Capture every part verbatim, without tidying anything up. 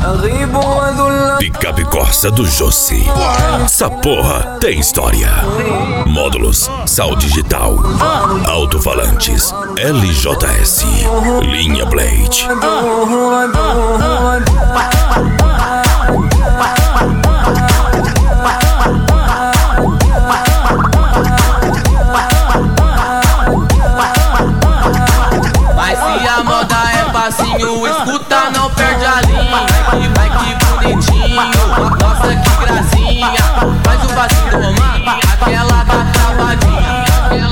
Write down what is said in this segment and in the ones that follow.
Picape Corsa do Jossi. Essa porra tem história. Módulos, sal digital, alto-falantes, L J S, linha Blade. Mas se a moda é passinho, escuta, não perde a linha. Que vai que bonitinho, nossa que gracinha. Faz o passinho do Romano, aquela da travadinha.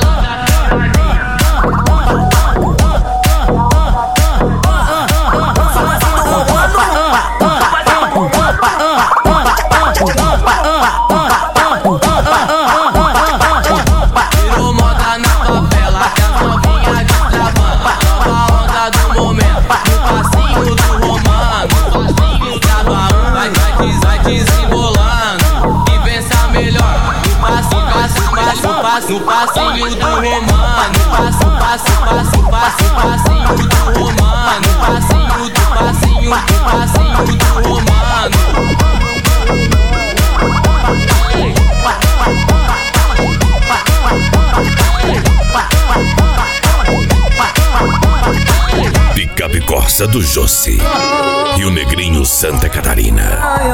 Virou moda na favela, que as novinhas destravando. Nova onda do momento, no passinho do Romano. No passinho trava um, vai, vai, vai desembolando. E pensa melhor, no passinho, passo, passo, passo, no passinho do Romano. Passo, passo, passo, passo, passinho do Romano. Passinho do passinho do passinho do Romano. Picape Corsa do Jossi e o Negrinho Santa Catarina.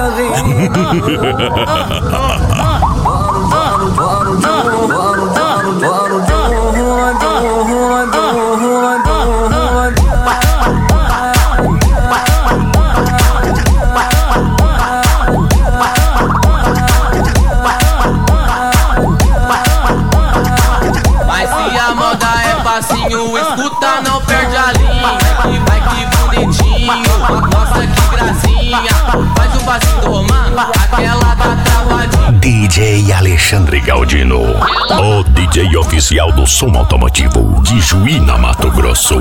Mas se a moda é passinho, escuta, não perde a linha. Que vai que bonitinho, nossa que gracinha. Faz o passinho do Romano, aquela da travadinha. D J Alexandre Galdino, o D J oficial do som automotivo de Juína, Mato Grosso.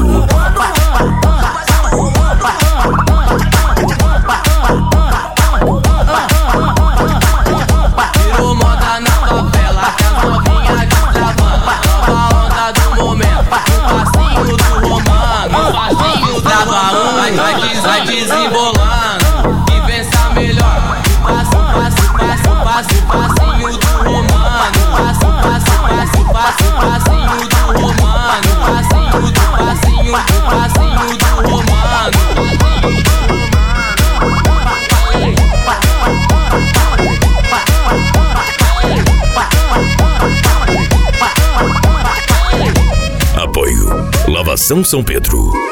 Virou moda na favela, que as novinhas destravando. Nova onda do momento, no passinho do Romano. No passinho trava um, vai, vai, vai desembolando. E pensa melhor, no passo, passo, passo, passo, passinho do Romano. Passo, passo, passo, passo, passinho do Romano. Passinho do passinho do passinho do Romano. Apoio Lavação São Pedro.